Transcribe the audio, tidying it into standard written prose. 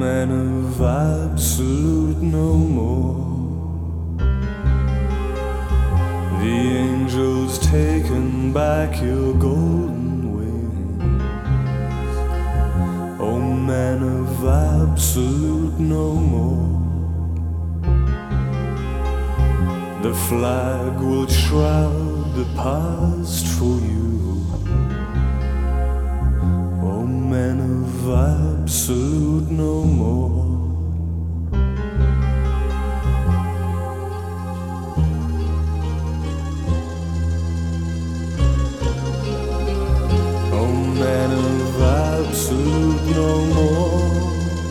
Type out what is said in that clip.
man of absolute no more. The angels taken back your golden wings. Oh man of absolute no more. The flag will shroud the past for you. Oh man of absolute no more.